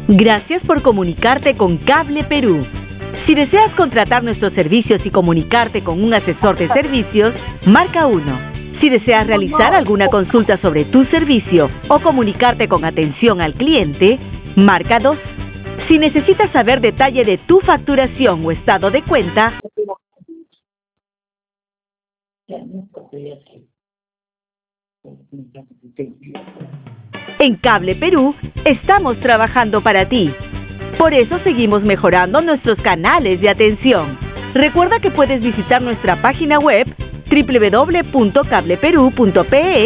Gracias por comunicarte con Cable Perú. Si deseas contratar nuestros servicios y comunicarte con un asesor de servicios, marca 1. Si deseas realizar alguna consulta sobre tu servicio o comunicarte con atención al cliente, marca 2. Si necesitas saber detalle de tu facturación o estado de cuenta, en Cable Perú estamos trabajando para ti. Por eso seguimos mejorando nuestros canales de atención. Recuerda que puedes visitar nuestra página web www.cableperu.pe